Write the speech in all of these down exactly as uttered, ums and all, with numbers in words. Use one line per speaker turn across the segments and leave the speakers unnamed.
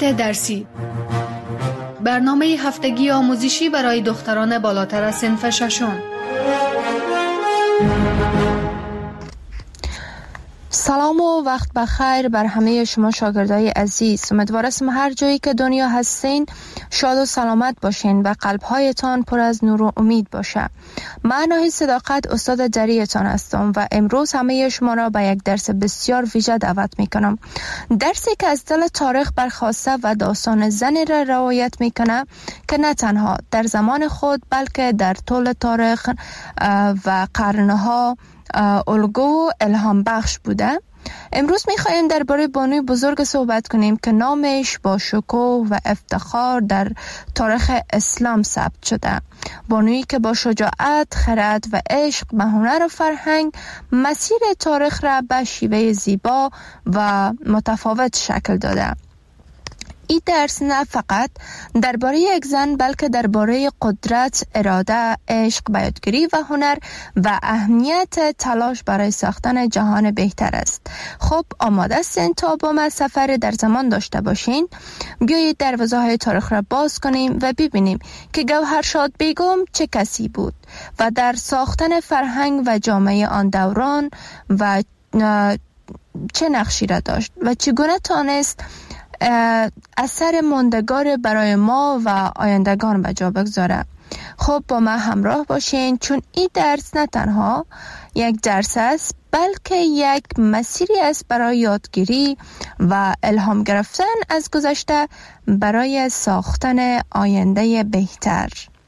ساعت درسی، برنامه هفتگی آموزشی برای دختران بالاتر از صنف ششم.
سلام و وقت بخیر بر همه شما شاگردای عزیز. امیدوارم هر جایی که دنیا هستین شاد و سلامت باشین و قلب‌هایتان پر از نور و امید باشه. من ناهید صداقت استاد جریتان هستم و امروز همه شما را به یک درس بسیار ویژه دعوت میکنم. درسی که از دل تاریخ برخواسته و داستان زنی را روایت میکنه که نه تنها در زمان خود بلکه در طول تاریخ و قرنها الگو و الهام بخش بوده. امروز میخوایم درباره بانوی بزرگ صحبت کنیم که نامش با شکوه و افتخار در تاریخ اسلام ثبت شده. بانویی که با شجاعت، خرد و عشق به هنر و فرهنگ مسیر تاریخ را به شیوه زیبا و متفاوت شکل داده. این درس نه فقط درباره یک زن بلکه درباره قدرت، اراده، عشق به یادگیری و هنر و اهمیت تلاش برای ساختن جهان بهتر است. خب آماده هستین تا با ما سفر در زمان داشته باشین؟ بیایید دروازه‌های تاریخ را باز کنیم و ببینیم که گوهرشاد بیگم چه کسی بود و در ساختن فرهنگ و جامعه آن دوران و چه نقشی را داشت و چگونه تانست اثر ماندگار برای ما و آیندگان به جا بگذاره. خب با ما همراه باشین چون این درس نه تنها یک درس است بلکه یک مسیری است برای یادگیری و الهام گرفتن از گذشته برای ساختن آینده بهتر.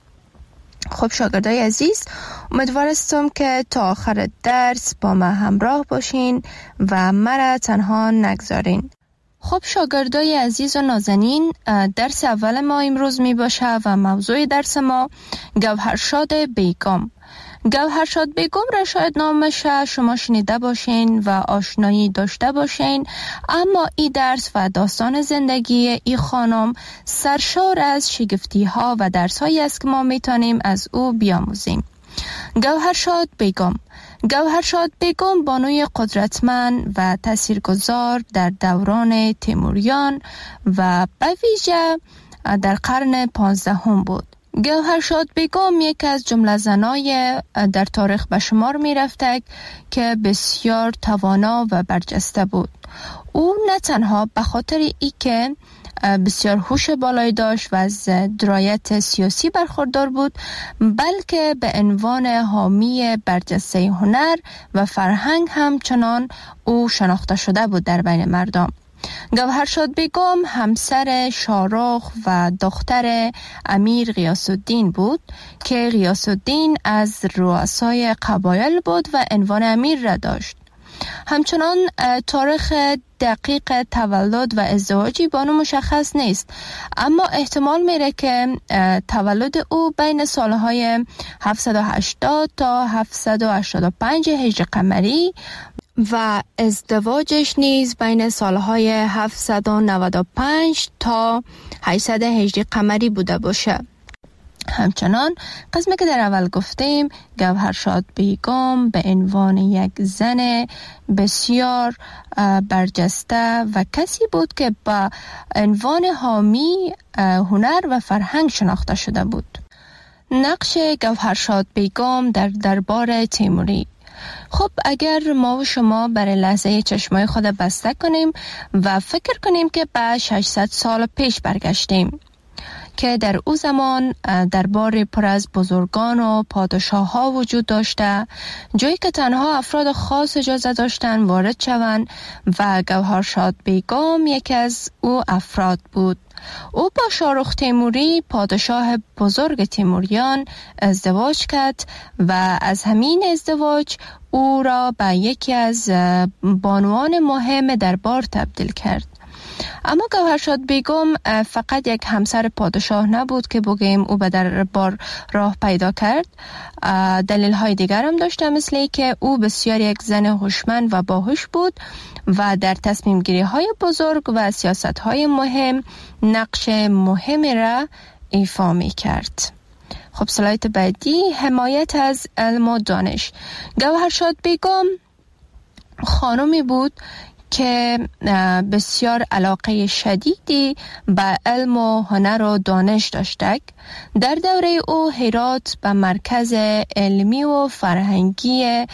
خب شاگردای عزیز، امیدوارم که تا آخر درس با ما همراه باشین و مرا تنها نگذارین. خب شاگردای عزیز و نازنین، درس اول ما امروز می باشه و موضوع درس ما گوهرشاد بیگم. گوهرشاد بیگم را شاید نامش شما شنیده باشین و آشنایی داشته باشین، اما این درس و داستان زندگی این خانم سرشار از شگفتی ها و درس هایی است که ما می تانیم از او بیاموزیم. گوهرشاد بیگم گوهرشاد بیگم بانوی قدرتمند و تاثیرگذار در دوران تیموریان و به ویژه در قرن پانزدهم بود. گوهرشاد بیگم یک از جمله زنای در تاریخ به شمار می رفته که بسیار توانا و برجسته بود. او نه تنها به خاطر ای که بسیار هوش بالایی داشت و از درایت سیاسی برخوردار بود، بلکه به عنوان حامی برجسته هنر و فرهنگ همچنان او شناخته شده بود در بین مردم. گوهرشاد بیگم همسر شاهرخ و دختر امیر غیاث الدین بود که غیاث الدین از رؤسای قبایل بود و عنوان امیر را داشت. همچنان تاریخ دقیق تولد و ازدواجی بانو مشخص نیست، اما احتمال میره که تولد او بین سالهای هفتصد و هشتاد تا هفتصد و هشتاد و پنج هجری قمری و ازدواجش نیز بین سالهای هفتصد و نود و پنج تا هشتصد هجری قمری بوده باشه. همچنان قسمی که در اول گفتیم، گوهرشاد بیگم به عنوان یک زن بسیار برجسته و کسی بود که با عنوان حامی هنر و فرهنگ شناخته شده بود. نقش گوهرشاد بیگم در دربار تیموری. خب اگر ما و شما برای لحظه چشمای خود بسته کنیم و فکر کنیم که به ششصد سال پیش برگشتیم که در او زمان دربار پر از بزرگان و پادشاه ها وجود داشته، جایی که تنها افراد خاص اجازه داشتن وارد شوند و گوهرشاد بیگم یکی از او افراد بود. او با شاهرخ تیموری پادشاه بزرگ تیموریان ازدواج کرد و از همین ازدواج او را به یکی از بانوان مهم دربار تبدیل کرد. اما گوهرشاد بیگم فقط یک همسر پادشاه نبود که بگیم او به دربار راه پیدا کرد. دلیل های دیگر هم داشته، مثل که او بسیار یک زن هوشمند و باهوش بود و در تصمیم گیری های بزرگ و سیاست های مهم نقش مهمی را ایفا می کرد. خب سلایت بعدی، حمایت از علم و دانش. گوهرشاد بیگم خانمی بود که بسیار علاقه شدیدی به علم و هنر و دانش داشته. در دوره او هرات به مرکز علمی و فرهنگی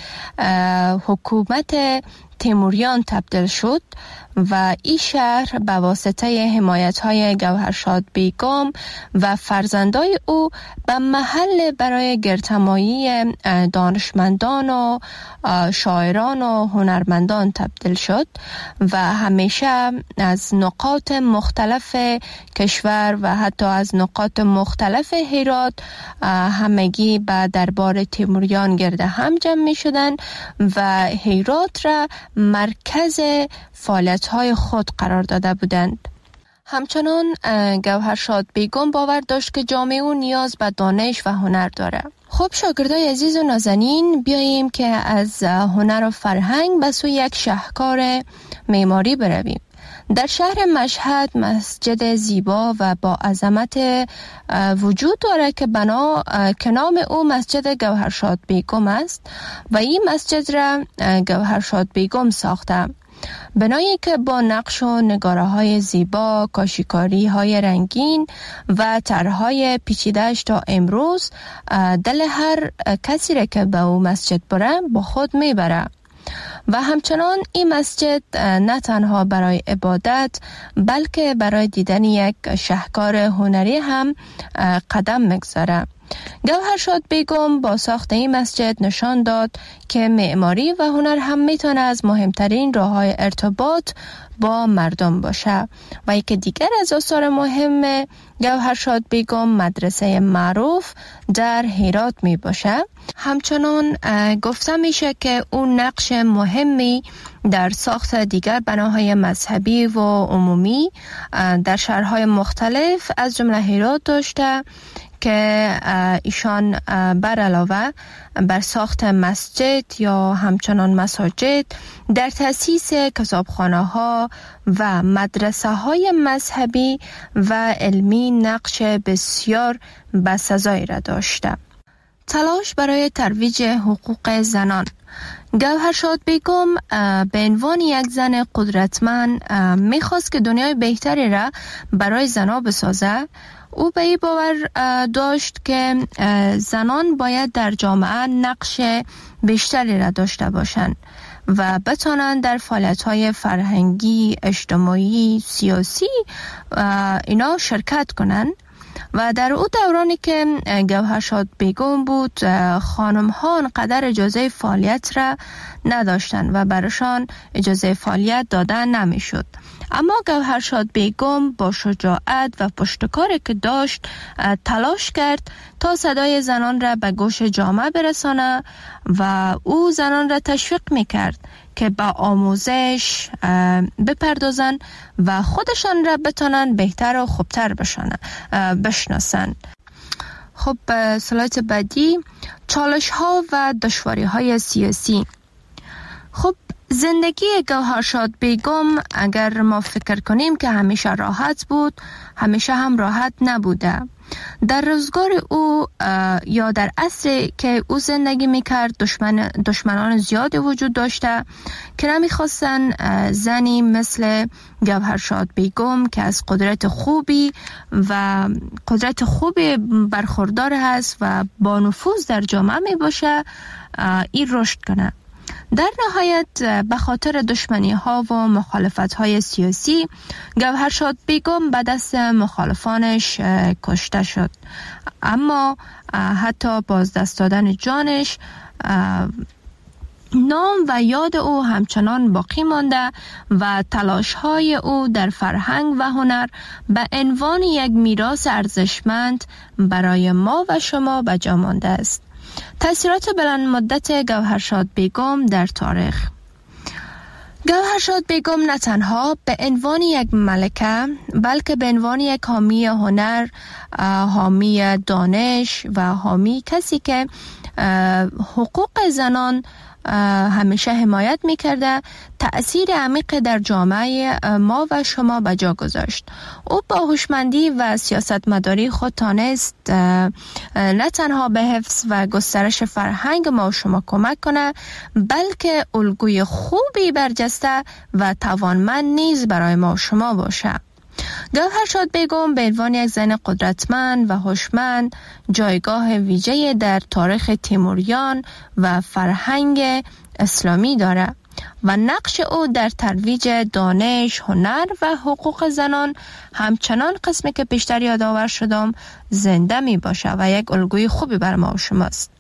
حکومت تیموریان تبدیل شد و این شهر به واسطه حمایت‌های گوهرشاد بیگم و فرزندای او به محل برای گردهمایی دانشمندان و شاعران و هنرمندان تبدیل شد و همیشه از نقاط مختلف کشور و حتی از نقاط مختلف هرات همگی به دربار تیموریان گرد هم جمع می شدند و هرات را مرکز فعالیت‌های خود قرار داده بودند. همچنان گوهرشاد بیگم باور داشت که جامعه او نیاز به دانش و هنر داره. خب شاگردای عزیز و نازنین، بیاییم که از هنر و فرهنگ به سوی یک شاهکار معماری برویم. در شهر مشهد مسجد زیبا و با عظمت وجود داره که بنا که نام او مسجد گوهرشاد بیگم است و این مسجد را گوهرشاد بیگم ساخته. بنایی که با نقش و نگاره های زیبا، کاشیکاری های رنگین و طرحهای پیچیده‌اش تا امروز دل هر کسی را که به او مسجد بره با خود میبره. و همچنان این مسجد نه تنها برای عبادت بلکه برای دیدن یک شاهکار هنری هم قدم میگذاره. گوهرشاد بیگم با ساخت این مسجد نشان داد که معماری و هنر هم میتونه از مهمترین راه‌های ارتباط با مردم باشه. و یکی دیگر از آثار مهم گوهرشاد بیگم مدرسه معروف در هرات می باشه. همچنان گفته میشه که اون نقش مهمی در ساخت دیگر بناهای مذهبی و عمومی در شهرهای مختلف از جمله هرات داشته که ایشان بر علاوه بر ساخت مسجد یا همچنان مساجد در تأسیس کتابخانه ها و مدرسه های مذهبی و علمی نقش بسیار بسزایی را داشته. تلاش برای ترویج حقوق زنان. گوهرشاد بیگم به عنوان یک زن قدرتمند میخواست که دنیای بهتری را برای زنان بسازه. او به این باور داشت که زنان باید در جامعه نقش بیشتری را داشته باشند و بتوانند در فعالیت‌های فرهنگی، اجتماعی، سیاسی اینا شرکت کنند. و در او دورانی که گوهرشاد بیگم بود خانم‌ها انقدر اجازه فعالیت را نداشتند و برایشان اجازه فعالیت داده نمی‌شد. اما گوهرشاد بیگم با شجاعت و پشتکاری که داشت تلاش کرد تا صدای زنان را به گوش جامعه برسانه و او زنان را تشویق میکرد که به آموزش بپردازن و خودشان را بتانن بهتر و خوبتر بشناسن. خب سلایت بعدی، چالش ها و دشواری های سیاسی. خب زندگی گوهرشاد بیگم اگر ما فکر کنیم که همیشه راحت بود، همیشه هم راحت نبوده. در روزگار او یا در عصری که او زندگی میکرد دشمن دشمنان زیادی وجود داشته که نمیخواستن زنی مثل گوهرشاد بیگم که از قدرت خوبی و قدرت خوبی برخوردار هست و با نفوذ در جامعه می باشه این رشد کنه. در نهایت به خاطر دشمنی ها و مخالفت های سیاسی گوهرشاد بیگم به دست مخالفانش کشته شد. اما حتی بازدست دادن جانش نام و یاد او همچنان باقی مانده و تلاش های او در فرهنگ و هنر به عنوان یک میراث ارزشمند برای ما و شما به جا مانده است. تأثیرات بلند مدت گوهرشاد بیگم در تاریخ. گوهرشاد بیگم نه تنها به عنوان یک ملکه بلکه به عنوان یک حامی هنر، حامی دانش و حامی کسی که حقوق زنان همیشه حمایت میکرده، تأثیر عمیق در جامعه ما و شما به جا گذاشت. او با هوشمندی و سیاستمداری خود تانست نه تنها به حفظ و گسترش فرهنگ ما و شما کمک کنه، بلکه الگوی خوبی برجسته و توانمند نیز برای ما و شما باشه. گوهرشاد بیگم به عنوان یک زن قدرتمند و هوشمند جایگاه ویژه‌ای در تاریخ تیموریان و فرهنگ اسلامی دارد و نقش او در ترویج دانش، هنر و حقوق زنان همچنان قسمی که پیشتر یادآور شدم زنده می باشه و یک الگوی خوبی بر ما و شماست.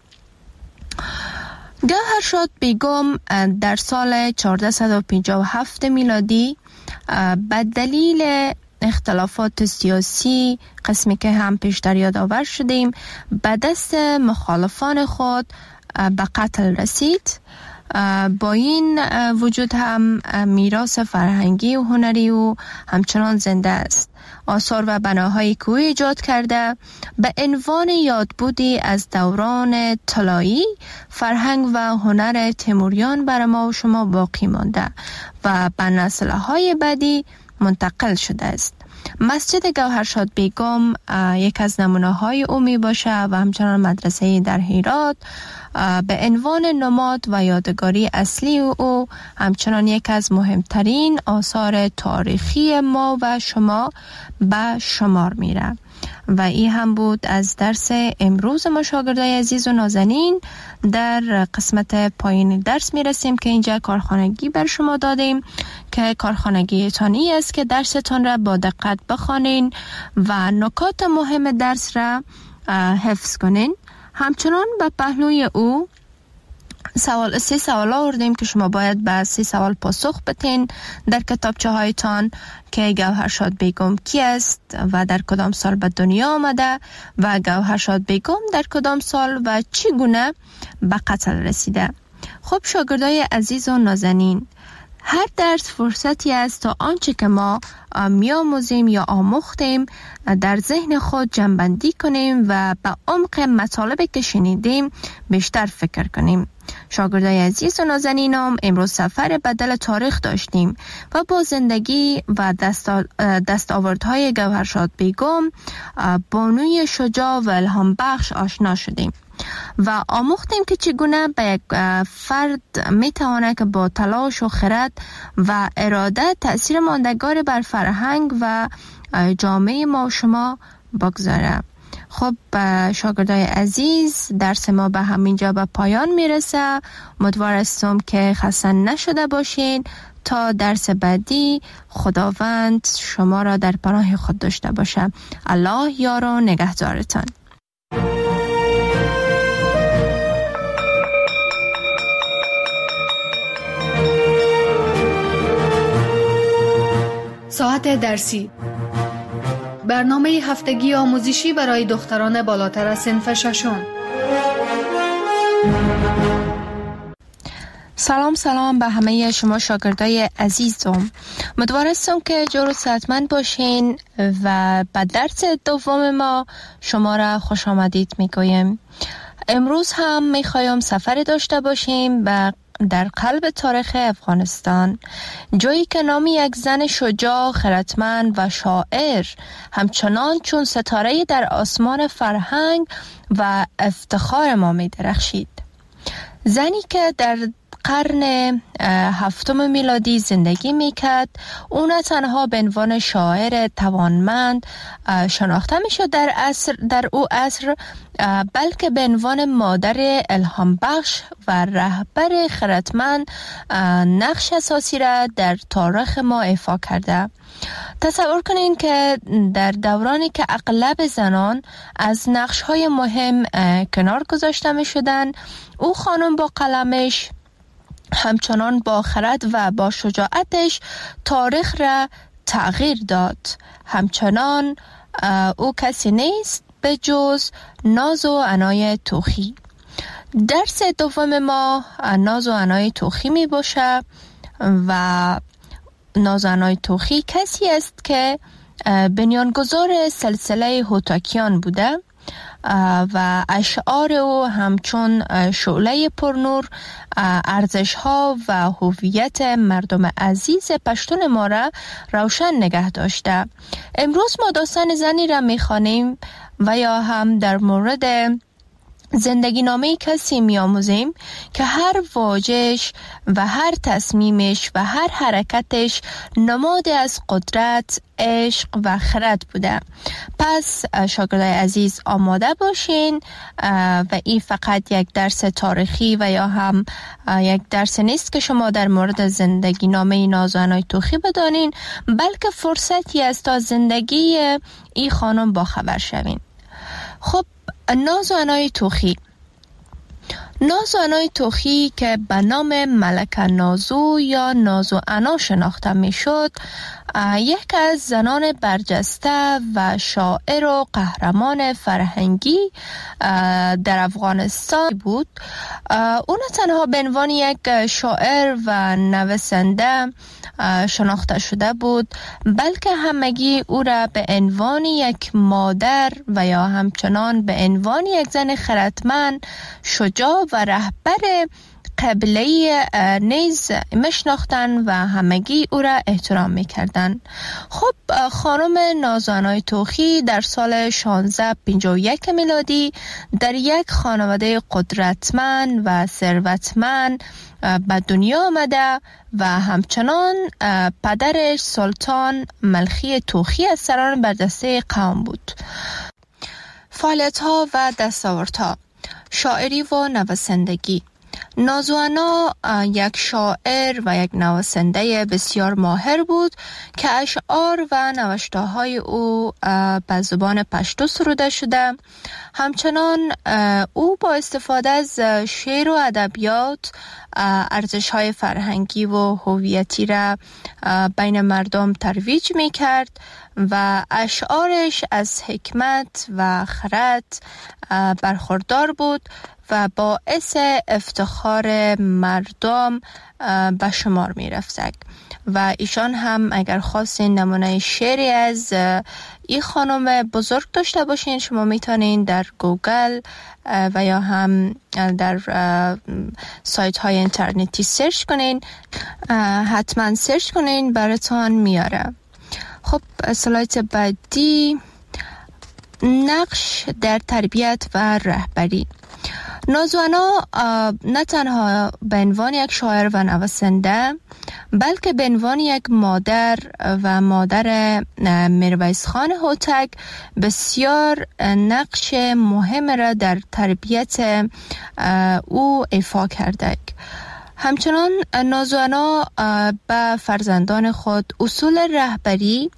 گوهرشاد بیگم در سال چهارصد و پنجاه و هفت میلادی به دلیل اختلافات سیاسی قسمی که هم پیشتر یادآور شدیم به دست مخالفان خود به قتل رسید. با این وجود هم میراث فرهنگی و هنری و همچنان زنده است. آثار و بناهای که او ایجاد کرده به عنوان یادبودی از دوران طلایی فرهنگ و هنر تیموریان بر ما و شما باقی مانده و به نسل‌های بعدی منتقل شده است. مسجد گوهرشاد بیگم یک از نمونه‌های او می باشه و همچنان مدرسه در هرات به عنوان نماد و یادگاری اصلی او همچنان یک از مهمترین آثار تاریخی ما و شما به شمار میره. و این هم بود از درس امروز ما شاگردای عزیز و نازنین. در قسمت پایین درس میرسیم که اینجا کارخانگی بر شما دادیم که کارخانگی تانی است که درستان را با دقت بخوانین و نکات مهم درس را حفظ کنین. همچنان به پهلوی او سوال سه سوال آوردیم که شما باید به سه سوال پاسخ بدین در کتابچه هایتان که گوهرشاد بیگم کی است و در کدام سال به دنیا آمده و گوهرشاد بیگم در کدام سال و چگونه به قتل رسیده. خب شاگردای عزیز و نازنین، هر درس فرصتی است تا آنچه که ما می‌آموزیم یا آموختیم در ذهن خود جمع‌بندی کنیم و به عمق مطالبی که شنیدیم بیشتر فکر کنیم. شاگردای عزیز و نازنینم، امروز سفر بدل تاریخ داشتیم و با زندگی و دستاوردهای گوهرشاد بیگم، بانوی شجاع و الهام بخش آشنا شدیم و آموختیم که چگونه به یک فرد میتواند که با تلاش و خرد و اراده تأثیر ماندگار بر فرهنگ و جامعه ما و شما بگذاره. خب شاگردای عزیز، درس ما به همینجا به پایان میرسه. امیدوارم که خسته نشده باشین. تا درس بعدی خداوند شما را در پناه خود داشته باشه. الله یار و نگهدارتان.
ساعت درسی، برنامه هفتگی آموزشی برای دختران بالاتر از صنف ششم.
سلام سلام به همه شما شاگردای عزیزم. امیدوارم که جور و صحتمند باشین و به درس دوم ما شما را خوش آمدید میگویم. امروز هم میخوایم سفر داشته باشیم و در قلب تاریخ افغانستان، جایی که نام یک زن شجاع، خردمند و شاعر همچنان چون ستاره در آسمان فرهنگ و افتخار ما می درخشید. زنی که در قرن هفتم میلادی زندگی میکرد، او نه تنها به عنوان شاعر توانمند شناخته میشد در عصر در او عصر، بلکه به عنوان مادر الهام بخش و رهبر خردمند نقش اساسی را در تاریخ ما ایفا کرده. تصور کنین که در دورانی که اغلب زنان از نقش‌های مهم کنار گذاشته می‌شدند، او خانم با قلمش همچنان با خرد و با شجاعتش تاریخ را تغییر داد. همچنان او کسی نیست به جز ناز و عنای توخی. درس دوم ما ناز و عنای توخی می باشه و ناز و عنای توخی کسی است که بنیانگذار سلسله هوتاکیان بوده و اشعار او همچون شعله پرنور ارزش ها و هویت مردم عزیز پشتون ما را روشن نگه داشته. امروز ما داستان زنی را میخوانیم و یا هم در مورد زندگی نامه کسی می آموزیم که هر واژه‌اش و هر تصمیمش و هر حرکتش نماد از قدرت، عشق و خرد بوده. پس شاگردای عزیز آماده باشین و این فقط یک درس تاریخی و یا هم یک درس نیست که شما در مورد زندگی نامه نازوانای توخی بدانین، بلکه فرصتی است تا زندگی این خانم با خبر شوین. خب نازوانای توخی نازوانای توخی که به نام ملکه نازو یا نازو انا شناخته می شد، یک از زنان برجسته و شاعر و قهرمان فرهنگی در افغانستان بود. او نه تنها به عنوان یک شاعر و نویسنده شناخته شده بود، بلکه همگی او را به عنوان یک مادر و یا همچنان به عنوان یک زن خردمند، شجاع و رهبر قبیله نیز میشناختند و همگی او را احترام میکردند. خب خانم نازوانای توخی در سال شانزده پنجاه و یک میلادی در یک خانواده قدرتمند و ثروتمند به دنیا آمده و همچنان پدرش سلطان ملخی توخی از سران برجسته قوم بود. فعالیت‌ها و دستاوردها: شاعری و نویسندگی. نازو انا یک شاعر و یک نویسنده بسیار ماهر بود که اشعار و نوشته‌های او به زبان پشتو سروده شده. همچنان او با استفاده از شعر و ادبیات ارزش‌های فرهنگی و هویتی را بین مردم ترویج می‌کرد و اشعارش از حکمت و خرد برخوردار بود و باعث افتخار مردم به شمار می رفتند. و ایشان هم اگر خواستین نمونه شعری از این خانم بزرگ داشته باشین، شما میتونین در گوگل و یا هم در سایت های اینترنتی سرچ کنین، حتما سرچ کنین براتون میاره. خب اسلایت بعدی، نقش در تربیت و رهبری. نازو انا نه تنها به عنوان یک شاعر و نویسنده، بلکه به عنوان یک مادر و مادر میرویس خان هوتک بسیار نقش مهم را در تربیت او ایفا کرده. همچنان نازو انا به فرزندان خود اصول رهبری،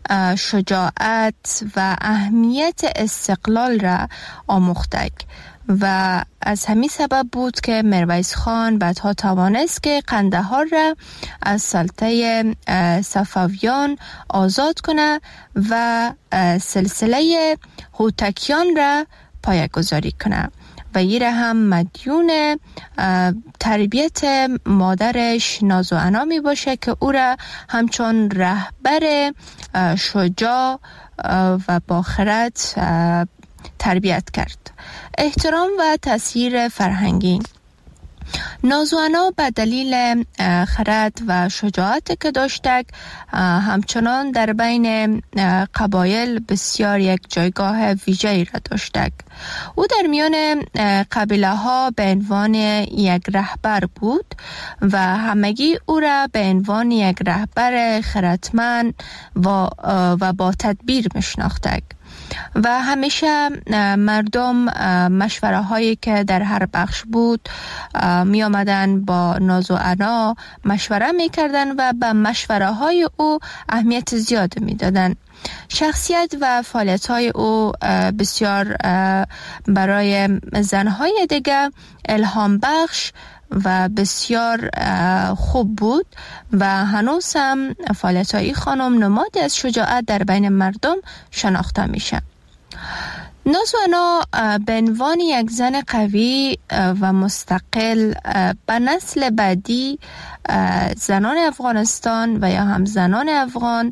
شجاعت و اهمیت استقلال را آموخته و از همین سبب بود که میرویس خان بعدها توانست که قندهار را از سلطه صفویان آزاد کنه و سلسله هوتکیان را پایه‌گذاری کنه و این را هم مدیون تربیت مادرش نازو انا می باشه که او را همچون رهبر شجاع و با خرد تربیت کرد. احترام و تأثیر فرهنگی. نازو انا به دلیل خرد و شجاعت که داشته همچنان در بین قبایل بسیار یک جایگاه ویژه‌ای را داشته. او در میان قبیله ها به عنوان یک رهبر بود و همگی او را به عنوان یک رهبر خردمند و, و با تدبیر میشناختند. و همیشه مردم مشوره هایی که در هر بخش بود می آمدن با نازو انا مشوره می کردن و به مشوره های او اهمیت زیاد می دادن. شخصیت و فعالیت های او بسیار برای زنهای دیگه الهام بخش و بسیار خوب بود و هنوز هم فعالیت های خانم نمادی از شجاعت در بین مردم شناخته میشه. نازو انا به عنوان یک زن قوی و مستقل به نسل بعدی زنان افغانستان و یا هم زنان افغان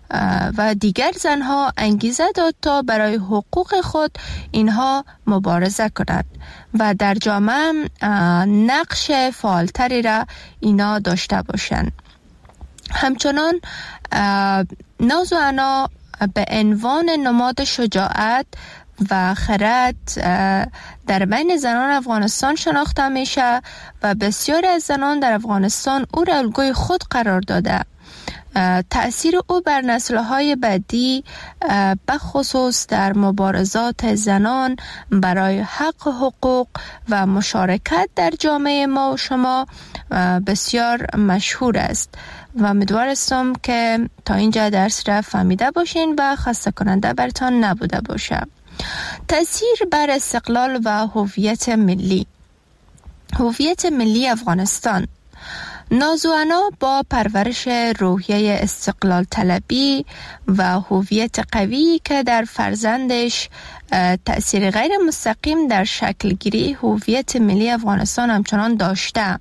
و دیگر زنها انگیزه داد تا برای حقوق خود اینها مبارزه کنند و در جامعه نقش فعالتری را اینا داشته باشند. همچنان ناز و عنا به عنوان نماد شجاعت و خرد در بین زنان افغانستان شناخته میشه و بسیاری از زنان در افغانستان او را الگوی خود قرار داده. تأثیر او بر نسل‌های بعدی به خصوص در مبارزات زنان برای حق حقوق و مشارکت در جامعه ما و شما بسیار مشهور است و امیدوارم که تا اینجا درس را فهمیده باشین و خسته کننده برتان نبوده باشه. تأثیر بر استقلال و هویت ملی. هویت ملی افغانستان. ناز و عنا با پرورش روحیه استقلال طلبی و هویت قوی که در فرزندش تأثیر غیر مستقیم در شکل گیری هویت ملی افغانستان همچنان داشته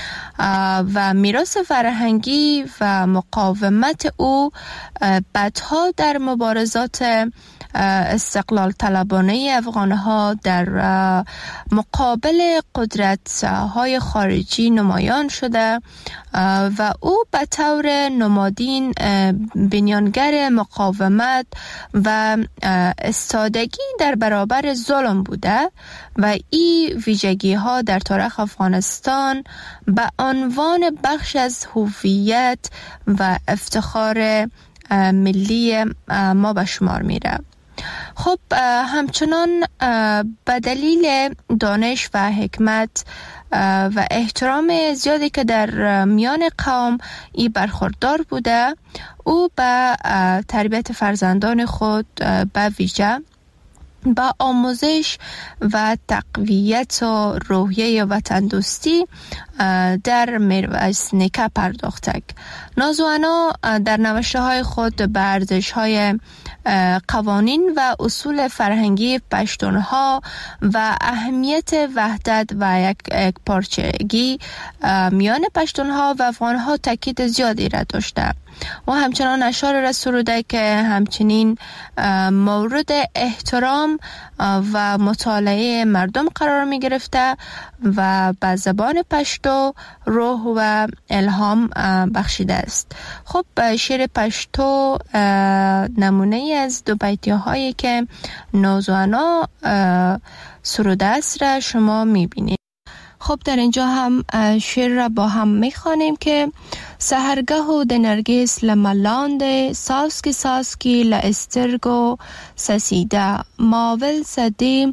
و میراث فرهنگی و مقاومت او بعدها در مبارزات استقلال طلبانه افغانها در مقابل قدرت های خارجی نمایان شده و او به طور نمادین بنیانگر مقاومت و استادگی در برابر ظلم بوده و این ویژگی ها در تاریخ افغانستان به عنوان بخش از هویت و افتخار ملی ما به شمار میره. خب همچنان به دلیل دانش و حکمت و احترام زیادی که در میان قوم ای برخوردار بوده، او به تربیت فرزندان خود به ویژه با آموزش و تقویت و روحیه وطن دوستی در میرویس نیکه پرداخته. ناز و عنا در نوشته های خود به ارزش های قوانین و اصول فرهنگی پشتونها و اهمیت وحدت و یک پارچگی میان پشتونها و افغانها تاکید زیادی را داشته و همچنان اشعار را سروده که همچنین مورد احترام و مطالعه مردم قرار می گرفته و به زبان پشتو روح و الهام بخشیده است. خب شعر پشتو نمونه از دو بیتی هایی که ناز و عنا سروده است را شما می بینید. خب در اینجا هم شعر را با هم می خوانیم که سحرگه و د نرگس لملاند ساسکی ساسکی لاسترگو سسیده ماول سدی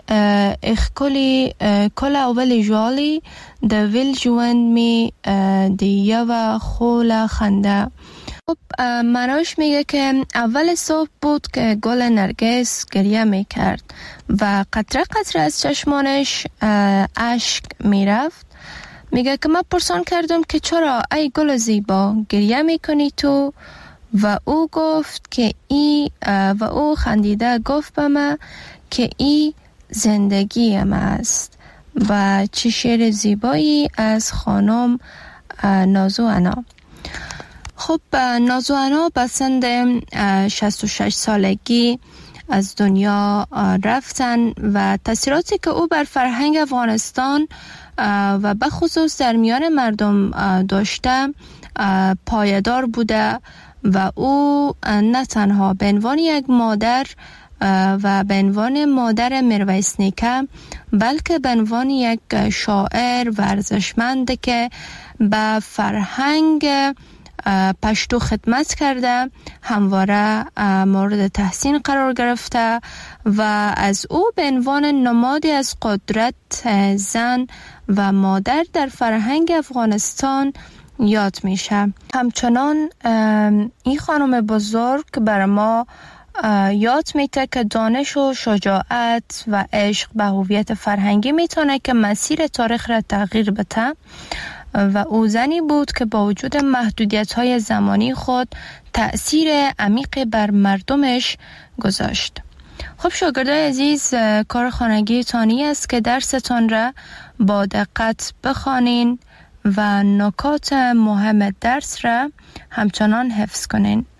اخکلی کل اول جوالی د ویل جوند می دیه و خول خنده. خب معناش میگه که اول صبح بود که گل نرگس گریه میکرد و قطره قطره از چشمانش اشک میرفت. میگه که من پرسان کردم که چرا ای گل زیبا گریه میکنی تو؟ و او گفت که ای و او خندیده گفت به من که ای زندگی من است. و چه شعر زیبایی از خانم ناز و عنا. خب ناز و عنا به سن شصت و شش سالگی از دنیا رفتن و تاثیراتی که او بر فرهنگ افغانستان و به خصوص در میان مردم داشته پایدار بوده و او نه تنها به عنوان یک مادر و به عنوان مادر میرویس نیکه بلکه به عنوان یک شاعر ورزشمند که به فرهنگ پشتو خدمت کرده همواره مورد تحسین قرار گرفته و از او به عنوان نمادی از قدرت زن و مادر در فرهنگ افغانستان یاد میشه. همچنان این خانم بزرگ بر ما یاد میده که دانش و شجاعت و عشق به هویت فرهنگی میتونه که مسیر تاریخ را تغییر بده و او زنی بود که با وجود محدودیت‌های زمانی خود تأثیر عمیق بر مردمش گذاشت. خب شاگردای عزیز، کار خانگی تانی است که درستان را با دقت بخوانین و نکات مهم درس را همچنان حفظ کنین.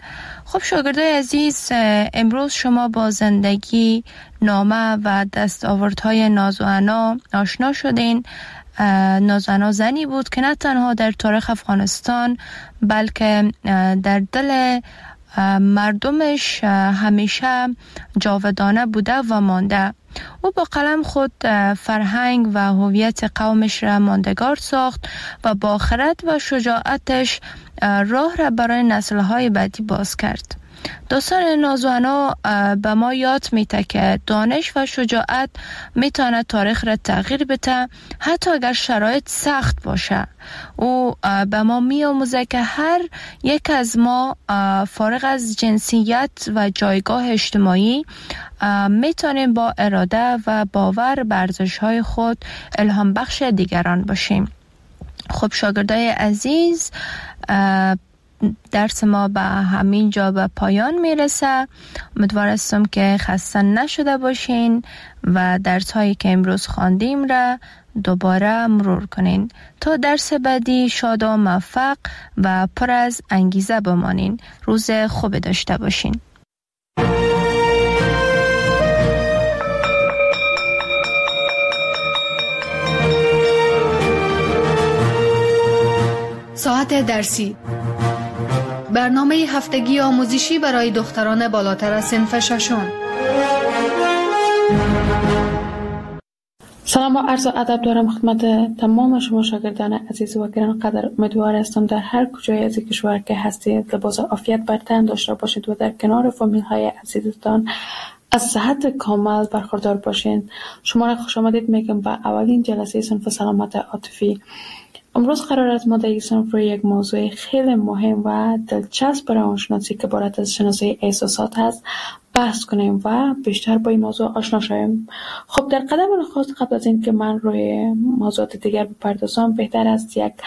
خب شاگردای عزیز، امروز شما با زندگی، نامه و دستاوردهای نازوعنا آشنا شدین. نازوعنا زنی بود که نه تنها در تاریخ افغانستان بلکه در دل مردمش همیشه جاودانه بوده و مانده. او با قلم خود فرهنگ و هویت قومش را ماندگار ساخت و با خرد و شجاعتش راه را برای نسل‌های بعدی باز کرد. داستان نازوعنا به ما یاد میده که دانش و شجاعت میتونه تاریخ را تغییر بده، حتی اگر شرایط سخت باشه. او به ما میآموزه که هر یک از ما فارغ از جنسیت و جایگاه اجتماعی میتونیم با اراده و باور به ارزش‌های خود الهام بخش دیگران باشیم. خب شاگردای عزیز، درس ما به همین جا به پایان میرسه. امیدوار هستم که خسته نشده باشین و درس هایی که امروز خواندیم را دوباره مرور کنین. تا درس بعدی شاد و موفق و پر از انگیزه بمانین. روز خوب داشته باشین.
ساعت درسی، برنامه هفتگی آموزشی برای دختران بالاتر از صنف ششم.
سلام و عرض ادب دارم خدمت تمام شما شاگردان عزیز و گرانقدر. امیدوار هستم در هر کجای از کشور که هستید لباس عافیت بر تن داشته باشید و در کنار فامیل های عزیزتان از صحت کامل برخوردار باشید. شما را خوش آمدید میگم به اولین جلسه صنف سلامت عاطفی. امروز قرار است ما در این صنف روی یک موضوع خیلی مهم و دلچسب برای روانشناسی که عبارت از شناسایی احساسات هست بحث کنیم و بیشتر با این موضوع آشنا شویم. خب در قدم نخست قبل از این که من روی موضوعات دیگر بپردازم، بهتر است یک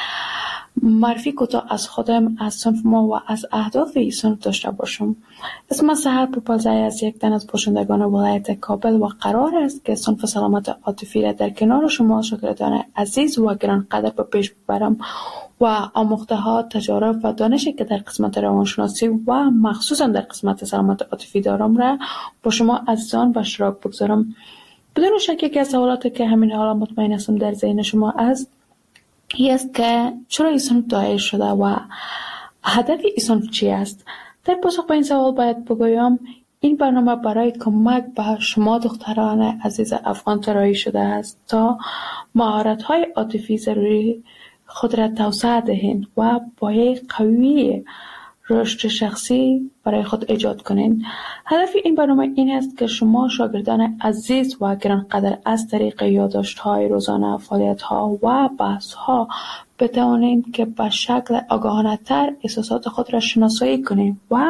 معرفی کوتاه از خودم، از صنف ما و از اهداف این صنف داشته باشم. اسم من سحر پوپلزی از یک تن از باشندگان ولایت کابل و قرار است که صنف سلامت عاطفی را در کنار شما شاگردان عزیز و گرانقدر به پیش ببرم و آموخته ها، تجارب و دانشی که در قسمت روانشناسی و مخصوصا در قسمت سلامت عاطفی دارم را با شما عزیزان به اشتراک بگذارم. بدون شک یکی از سوالاتی که همین حالا مطمئن هستم در ذهن شما است این است که چرا این صنف دایر شده و هدف این صنف چی است؟ در پاسخ به این سوال باید بگویم این برنامه برای کمک به شما دختران عزیز افغان طراحی شده است تا مهارت‌های عاطفی ضروری خود را توسعه دهید و پایه قوی رشد شخصی برای خود ایجاد کنید. هدف این برنامه این است که شما شاگردان عزیز و گرانقدر از طریق یادداشت‌های روزانه، فعالیت‌ها و بحث‌ها بتوانید که به شکل آگاهانه‌تر احساسات خود را شناسایی کنید و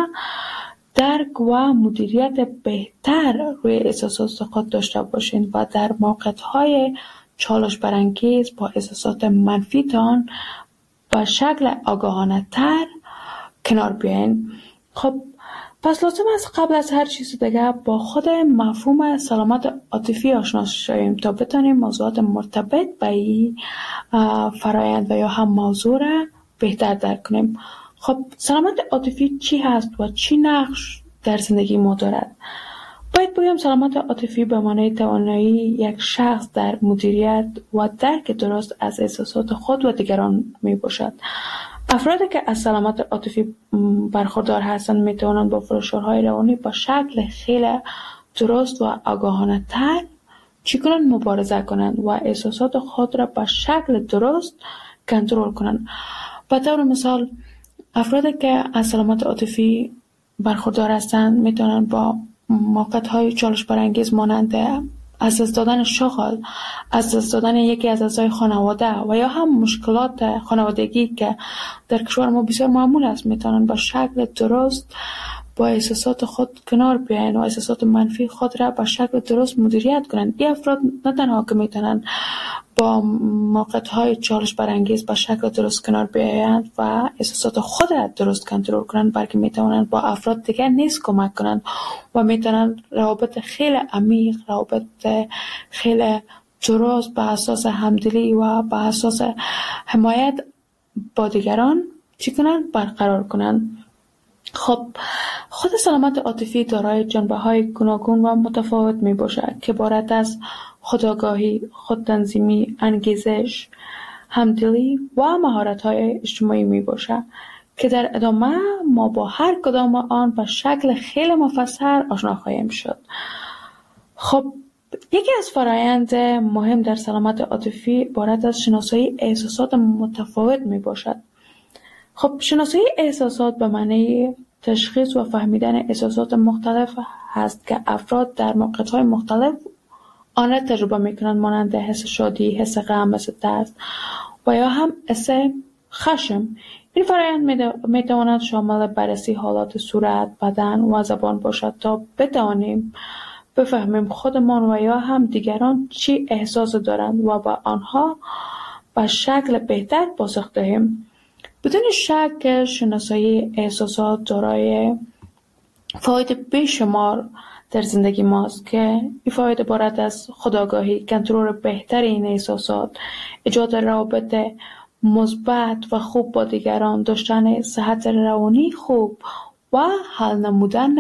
درک و مدیریت بهتر روی احساسات خود داشته باشید و در موقعیت‌های چالش برانگیز با احساسات منفیتان به شکل آگاهانه‌تر کنار بیاین. خب پس لازم است قبل از هر چیز دیگه با خود مفهوم سلامت عاطفی آشنا شویم تا بتونیم موضوعات مرتبط به این فرایند و یا هم موضوع را بهتر درک کنیم. خب سلامت عاطفی چی هست و چی نقش در زندگی ما دارد؟ باید بگم سلامت عاطفی به معنای توانایی یک شخص در مدیریت و درک درست از احساسات خود و دیگران می باشد. افرادی که از سلامت عاطفی برخوردار هستند می توانند با فشارهای روانی با شکل خیلی درست و آگاهانه تر چگونه مبارزه کنند و احساسات خود را با شکل درست کنترل کنند. به طور مثال افرادی که از سلامت عاطفی برخوردار هستند می توانند با موقعیت‌های چالش برانگیز مانند از دست دادن شغل، از دست دادن یکی از اعضای خانواده و یا هم مشکلات خانوادگی که در کشور ما بسیار معمول است میتونن با شکل درست با احساسات خود کنار بیاین و احساسات منفی خود را با شکل درست مدیریت کنند. این افراد نه تنها که میتونن با موقعیت‌های چالش برانگیز با شکل درست کنار بیایند و احساسات خود را درست کنترل کنند، بلکه میتونن با افراد دیگر نیز کمک کنند و میتونن روابط خیلی عمیق، روابط خیلی درست به اساس همدلی و به اساس حمایت با دیگران چی کنند برقرار کنند. خب خود سلامت عاطفی دارای جنبه‌های گوناگون و متفاوت می‌باشد که عبارت از خودآگاهی، خودتنظیمی، انگیزش، همدلی و مهارت‌های اجتماعی می‌باشد که در ادامه ما با هر کدام آن به شکل خیلی مفصل آشنا خواهیم شد. خب یکی از فرآیند مهم در سلامت عاطفی عبارت از شناسایی احساسات متفاوت می‌باشد. خب شناسایی احساسات به معنی تشخیص و فهمیدن احساسات مختلف هست که افراد در موقعیت‌های مختلف آن را تجربه می‌کنند، مانند حس شادی، حس غم، حس ترس و یا هم حس خشم. این فرآیند می‌تواند شامل بررسی حالات صورت، بدن و زبان باشد تا بتوانیم بفهمیم خودمان و یا هم دیگران چی احساس دارند و به آنها به شکل بهتر پاسخ دهیم. بدون شک شناسایی احساسات دارای فواید بیشمار در زندگی ماست که این فواید عبارت از خودآگاهی، کنترل بهتر این احساسات، ایجاد روابط مثبت و خوب با دیگران، داشتن صحت روانی خوب و حل نمودن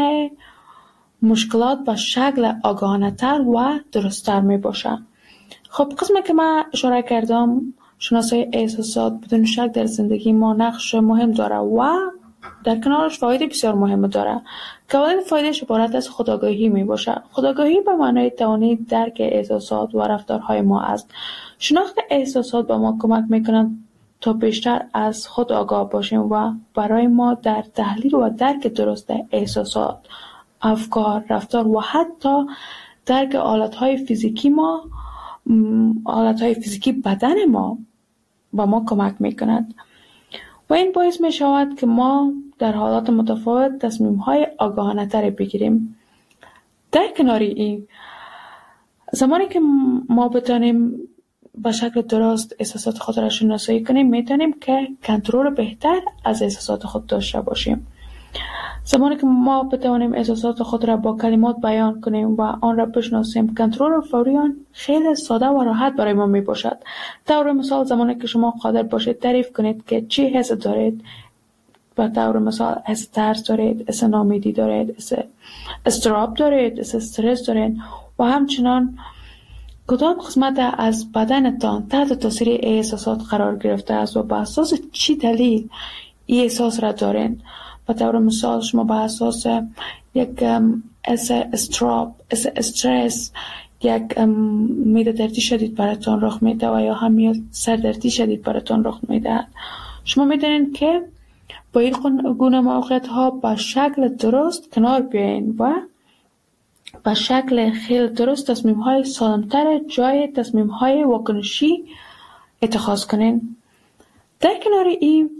مشکلات به شکل آگاهانه تر و درست‌تر می باشد. خب قسمی که من اشاره کردم، شناسایی احساسات بدون شک در زندگی ما نقش مهم داره و در کنارش فواید بسیار مهم داره که اولین فایدهش عبارت از خودآگاهی می باشه. خودآگاهی به معنای توانایی درک احساسات و رفتارهای ما است. شناخت احساسات به ما کمک میکنند تا بیشتر از خود آگاه باشیم و برای ما در تحلیل و درک درست احساسات، افکار، رفتار و حتی درک حالتهای فیزیکی ما حالتهای فیزیکی بدن ما با ما کمک میکند و این باعث می شود که ما در حالات متفاوت تصمیم های آگاهانه تر بگیریم. در کنار این، زمانی که ما بتانیم به شکل درست احساسات خود را شناسایی کنیم، میتونیم که کنترل بهتر از احساسات خود داشته باشیم. زمانی که ما بتوانیم احساسات خود را با کلمات بیان کنیم و آن را بشناسیم، کنترل فوری آن خیلی ساده و راحت برای ما می باشد. طور مثال زمانی که شما قادر باشید تعریف کنید که چی حس دارید، به طور مثال حس ترس دارید، حس ناامیدی دارید، حس اضطراب دارید، حس استرس دارید و همچنان کدام قسمت از بدنتان تحت تاثیر احساسات قرار گرفته است و به اساس چی دلیل این احساس را دارید. به طور مثال شما به اساس یک حس اضطراب، حس استرس، یک معده دردی شدید براتون رخ میده و یا هم یک سردردی شدید براتون رخ میده، شما میدونید که با این گونه موقعیت ها به شکل درست کنار بیاین و به شکل خیلی درست تصمیم های سالمتر جای تصمیم های واکنشی اتخاذ کنین. در کنار این،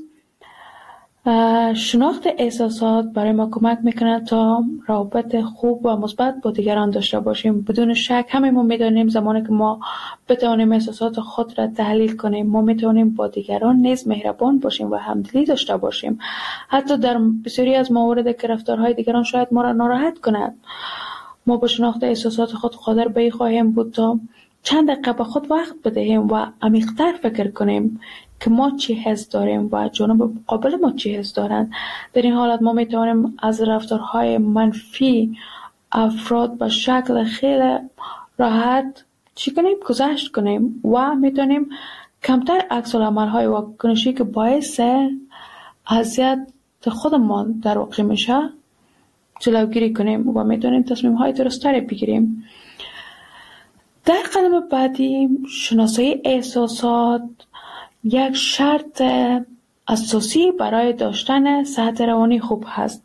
شناخت احساسات برای ما کمک میکنه تا روابط خوب و مثبت با دیگران داشته باشیم. بدون شک همه ما میدانیم زمانی که ما بتوانیم احساسات خود را تحلیل کنیم، ما میتونیم با دیگران نیز مهربان باشیم و همدلی داشته باشیم. حتی در بسیاری از موارد که رفتارهای دیگران شاید ما را ناراحت کند، ما با شناخت احساسات خود قادر به این خواهیم بود تا چند دقیقه به خود وقت بدهیم و عمیق‌تر فکر کنیم که ما چی حس داریم و جانب مقابل ما چی حس دارند. در این حالت ما میتوانیم از رفتارهای منفی افراد به شکل خیلی راحت چی کنیم؟ گذشت کنیم و میتونیم کمتر عکس العمل‌های واکنشی که باعث اذیت خودمان در واقع میشه جلوگیری کنیم و میتونیم تصمیم‌های درست‌تری بگیریم. در قدم بعدی، شناسایی احساسات یک شرط اساسی برای داشتن صحت روانی خوب هست.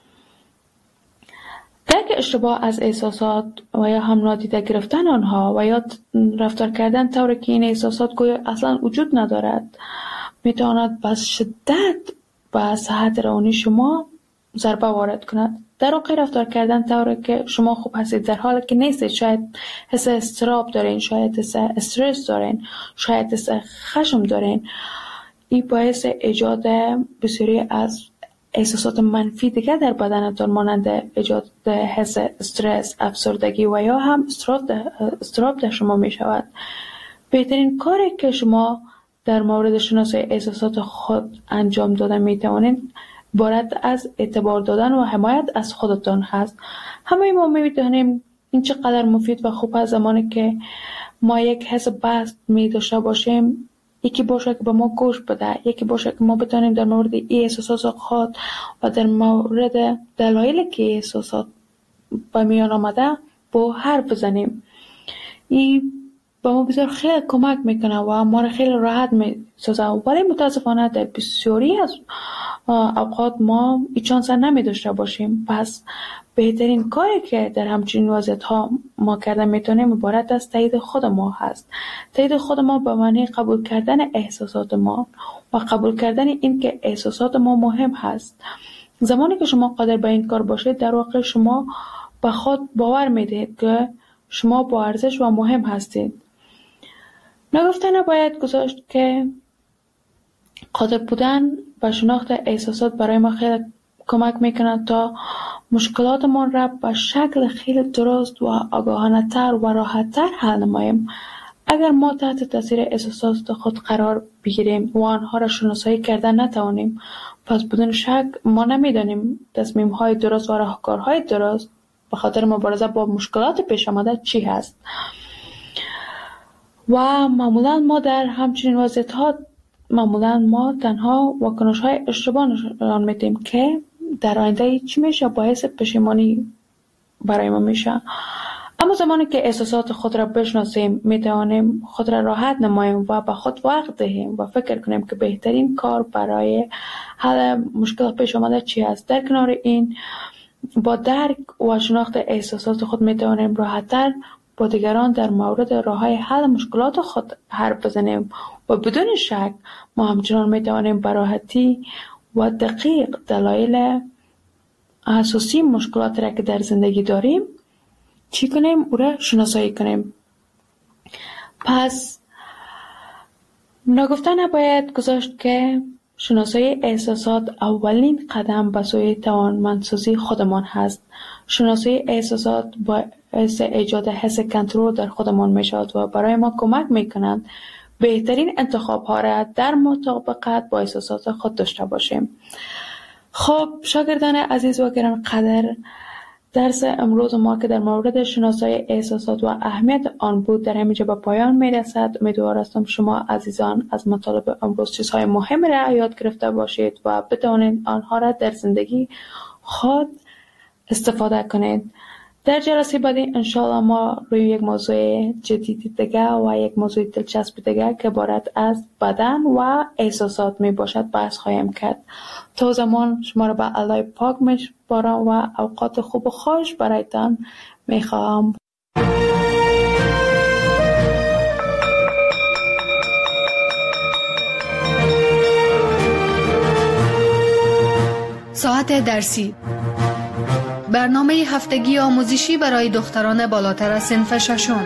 درک اشتباه از احساسات و یا هم نادیده گرفتن آنها و یا رفتار کردن طوری که این احساسات گویا اصلا وجود ندارد میتواند به شدت به صحت روانی شما ضربه وارد کند. در واقع رفتار کردن طوری که شما خوب هستید در حالی که نیستید، شاید حس اضطراب دارین، شاید حس استرس دارین، شاید حس خشم دارین، این باعث ایجاد بسیاری از احساسات منفی دیگر در بدنتان مانند ایجاد حس استرس، افسردگی و یا هم اضطراب در شما می شود. بهترین کاری که شما در مورد شناسایی احساسات خود انجام داده می توانید عبارت از اعتبار دادن و حمایت از خودتان هست. همه ما می‌دانیم این چقدر مفید و خوب است زمانی که ما یک حس بست می داشته باشیم، یکی باشه که به ما گوش بده، یکی باشه که ما بتانیم در مورد این احساسات خود و در مورد دلایلی که احساسات به میان آمده با حرف بزنیم. این به ما بسیار خیلی کمک میکنه و ما را خیلی راحت میسازه، ولی متاسفانه در بسیاری از اوقات ما این چانس نمی داشته باشیم. پس بهترین کاری که در همچین وضعیت ها ما کرده میتونیم عبارت از تایید خود ما هست. تایید خود ما به معنی قبول کردن احساسات ما و قبول کردن این که احساسات ما مهم هست. زمانی که شما قادر به این کار باشید، در واقع شما به خود باور میدهید که شما با ارزش و مهم هستید. نگفته نباید گذاشت که قادر بودن و شناخت احساسات برای ما خیلی کمک میکنه تا مشکلاتمان را به شکل خیلی درست و آگاهانه تر و راحت تر حل نماییم. اگر ما تحت تاثیر احساسات خود قرار بگیریم و آنها را شناسایی کردن نتوانیم، پس بدون شک ما نمیدانیم تصمیم های درست و راهکارهای درست به خاطر مبارزه با مشکلات پیش آمده چی هست. و معمولا ما در همچنین وضعیت ها معمولا ما تنها واکنش های اشتباه نشان میدیم که در آینده چی میشه، باعث پشیمانی برای ما میشه. اما زمانی که احساسات خود را بشناسیم، میتوانیم خود را راحت نماییم و به خود وقت دهیم و فکر کنیم که بهترین کار برای حل مشکل پیش آمده چی است. در کنار این، با درک و شناخت احساسات خود میتوانیم راحت‌تر با دیگران در مورد راه‌های حل مشکلات خود حرف بزنیم و بدون شک ما همچنان میتوانیم به راحتی و دقیق دلایل اساسی مشکلات را که در زندگی داریم چی کنیم او را شناسایی کنیم. پس نگفته نباید گذاشت که شناسایی احساسات اولین قدم به سوی توانمندسازی خودمان هست. شناسایی احساسات باعث ایجاد حس کنترل در خودمان می شود و برای ما کمک می کنند بهترین انتخاب ها را در مطابقت با احساسات خود داشته باشیم. خب شاگردان عزیز و گرانقدر، درس امروز ما که در مورد شناسایی احساسات و اهمیت آن بود در همینجا به پایان می رسد. امیدوار هستم شما عزیزان از مطالب امروز چیزهای مهم را یاد گرفته باشید و بتوانید آنها را در زندگی خود استفاده کنید. در جلسه بعدی انشاءالله ما روی یک موضوع جدید دیگه و یک موضوع دلچسب دیگه که عبارت از بدن و احساسات می باشد بحث خواهیم کرد. تا زمان شما را به الله پاک می‌سپارم و اوقات خوب و خوش برایتان می‌خواهم.
ساعت درسی، برنامه هفتگی آموزشی برای دختران بالاتر از صنف ششم.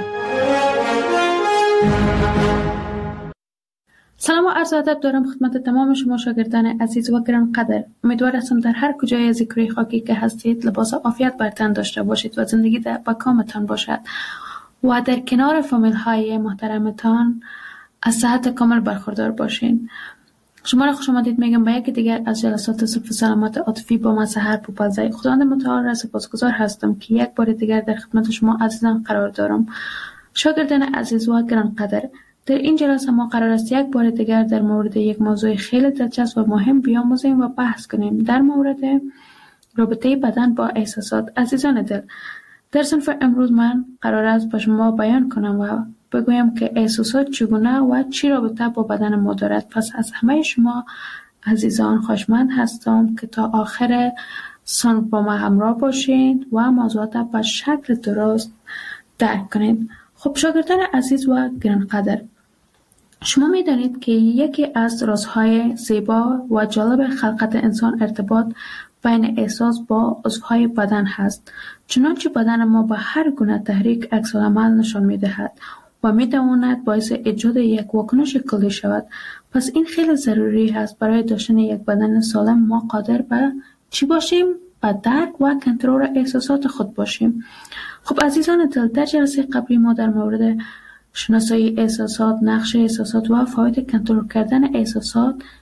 سلام و عرض ادب دارم خدمت تمام شما شاگردان عزیز و گرانقدر. امیدوار هستم در هر کجای از کره خاکی که هستید لباس عافیت بر تن داشته باشید و زندگی در با کامتان باشد و در کنار فامیل های محترمتان از صحت کامل برخوردار باشین. شما را خوش آمدید میگم به یکی دیگر از جلسات صف سلامت عاطفی با من سحر پوپلزی. خداوند متعال را سپاسگزار هستم که یک بار دیگر در خدمت شما عزیزان قرار دارم. شاگردان عزیز و گرانقدر، در این جلسه ما قرار است یک بار دیگر در مورد یک موضوع خیلی دلچسب و مهم بیاموزیم و بحث کنیم، در مورد رابطه بدن با احساسات. عزیزان دل، در صنف امروز من قرار است به شما بیان کنم و بگویم که احساسات چگونه و چی رابطه با بدن ما دارد. پس از همه شما عزیزان خوشمند هستم که تا آخر صنف با ما همراه باشین و موضوعات به شکل درست درک کنید. خب شاگردان عزیز و گرانقدر، شما می دانید که یکی از رازهای زیبا و جالب خلقت انسان ارتباط بین احساس با عضوهای بدن هست. چنانچه بدن ما با هر گونه تحریک عکس‌العمل نشان می دهد و می تواند باعث ایجاد یک واکنش کلی شود. پس این خیلی ضروری است برای داشتن یک بدن سالم ما قادر به چی باشیم؟ به درک و کنترل احساسات خود باشیم. خب عزیزان دل، در جلسه قبلی ما در مورد شناسایی احساسات، نقش احساسات و فواید کنترل کردن احساسات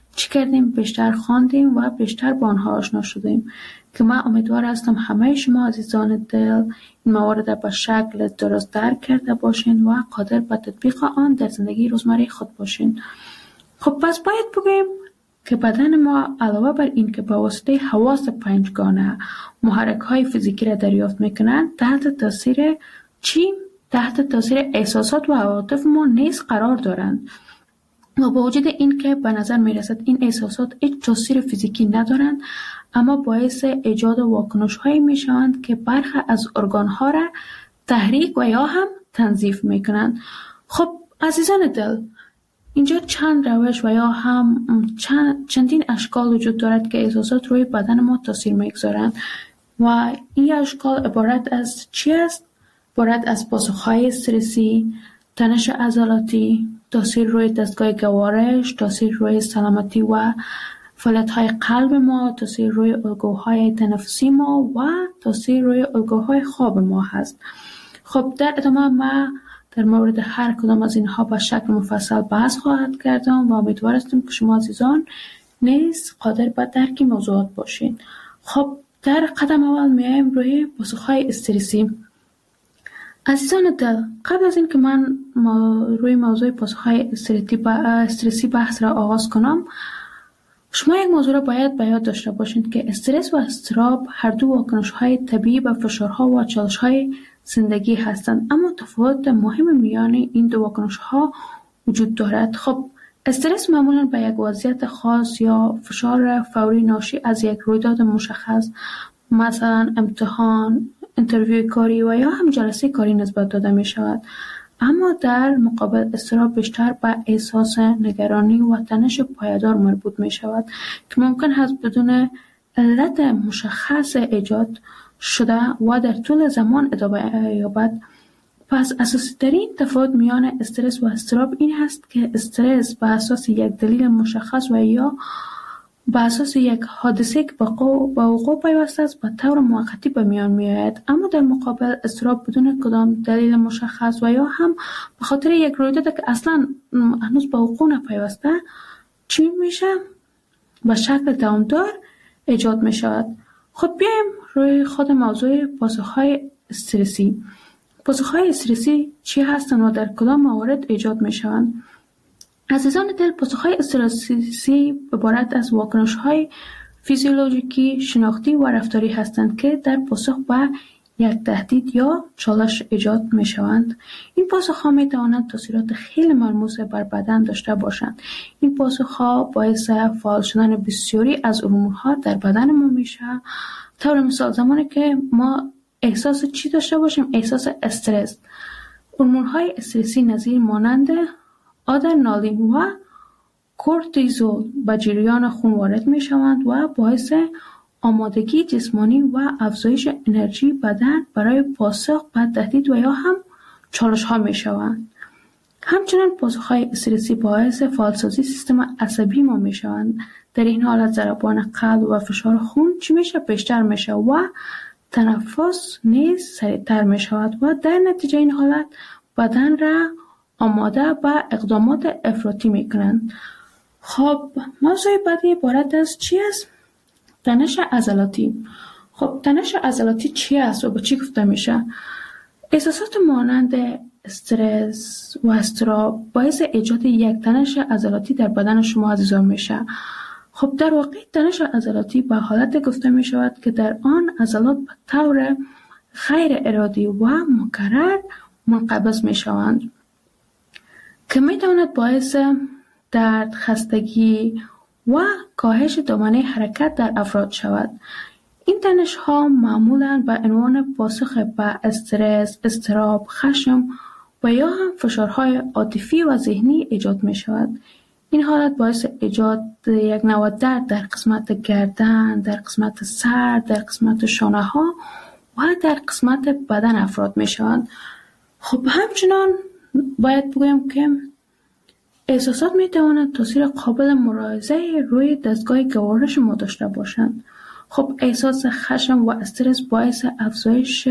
چی کردیم؟ بیشتر خواندیم و بیشتر با آنها آشنا شدیم که من امیدوار هستم همه شما عزیزان دل این موارد به شکل درست درک کرده باشین و قادر به تطبیق آن در زندگی روزمره خود باشین. خب پس باید بگیم که بدن ما علاوه بر این که به واسطه حواس پنجگانه محرک های فیزیکی را دریافت میکنند، تحت تاثیر چی؟ تحت تاثیر احساسات و عواطف ما نیز قرار دارند و با وجود این که به نظر میرسد این احساسات هیچ تاثیر فیزیکی ندارند، اما باعث ایجاد واکنش هایی میشوند که برخی از ارگان ها را تحریک و یا هم تنظیف میکنند. خب عزیزان دل، اینجا چند روش و یا هم چند چندین اشکال وجود دارد که احساسات روی بدن ما تاثیر میگذارند و این اشکال عبارت از چی است؟ عبارت از پاسخهای استرسی، تنش عضلاتی، تاثیر روی دستگاه گوارش، تاثیر روی سلامتی و فعالیت‌های قلب ما، تاثیر روی الگوهای تنفسی ما و تاثیر روی الگوهای خواب ما هست. خب در ادامه ما در مورد هر کدام از اینها با شکل مفصل بحث خواهد کردم و امیدوار هستم که شما عزیزان نیز قادر به درک موضوعات باشین. خب در قدم اول میایم روی پاسخهای استرسی. عزیزان دل، قبل از این که من ما روی موضوع پاسخهای استرسی بحث را آغاز کنم، شما یک موضوع را باید به یاد داشته باشید که استرس و اضطراب هر دو واکنش‌های طبیعی به فشارها و چالش‌های زندگی هستند، اما تفاوت مهم میان این دو واکنش‌ها وجود دارد. خب استرس معمولاً به یک وضعیت خاص یا فشار فوری ناشی از یک رویداد مشخص، مثلا امتحان، اینترویو کاری و یا هم جلسه کاری نسبت داده می شود. اما در مقابل اضطراب بیشتر به احساس نگرانی و تنش پایدار مربوط می شود که ممکن است بدون علت مشخص ایجاد شده و در طول زمان ادامه یابد. پس اساسی ترین تفاوت میان استرس و اضطراب این هست که استرس به اساس یک دلیل مشخص و یا به اساس یک حادثه که به وقوع پیوسته است به طور موقتی به میان می آید، اما در مقابل اضطراب بدون کدام دلیل مشخص و یا هم به خاطر یک رویداد که اصلا هنوز به وقوع نپیوسته چی میشه؟ به شکل دوامدار ایجاد می شود. خب بیایم روی خود موضوع پاسخهای استرسی. پاسخهای استرسی چی هستند و در کدام موارد ایجاد می شوند؟ عزیزان دل، پاسخهای استرسی عبارت از واکنش‌های فیزیولوژیکی، شناختی و رفتاری هستند که در پاسخ به یک تهدید یا چالش ایجاد می‌شوند. این پاسخ‌ها می‌توانند تاثیرات خیلی ملموس بر بدن داشته باشند. این پاسخ‌ها باعث فعال شدن بسیاری از هورمون‌ها در بدن ما میشه. طور مثال زمانی که ما احساس چی داشته باشیم؟ احساس استرس. هورمون‌های استرسی نظیر مانند آدرنالین و کورتیزول به جریان خون وارد می شوند و باعث آمادگی جسمانی و افزایش انرژی بدن برای پاسخ به تهدید و یا هم چالش ها می شوند. همچنین پاسخ های استرسی باعث فعالسازی سیستم عصبی ما می شوند. در این حالت ضربان قلب و فشار خون چی میشه؟ بیشتر میشه و تنفس نیز سریعتر می شود و در نتیجه این حالت بدن را آماده به اقدامات افراطی میکنند. خب موضوع بعدی عبارت از چی است؟ تنش عضلاتی. خب تنش عضلاتی چی است و به چی گفته میشه؟ احساسات مانند استرس و اضطراب باعث ایجاد یک تنش عضلاتی در بدن شما عزیزان میشه. خب در واقع تنش عضلاتی به حالت گفته میشود که در آن عضلات به طور غیر ارادی و مکرر منقبض میشوند که میتواند باعث درد، خستگی و کاهش دامنه حرکت در افراد شود. این تنش ها معمولاً به عنوان پاسخ به استرس، اضطراب، خشم و یا هم فشارهای عاطفی و ذهنی ایجاد می شود. این حالت باعث ایجاد یک نوع درد در قسمت گردن، در قسمت سر، در قسمت شانه ها و در قسمت بدن افراد می شود. خب همچنان باید بگویم که احساسات می توانند تاثیر قابل ملاحظه روی دستگاه گوارش ما داشته باشند. خب احساس خشم و استرس باعث افزایش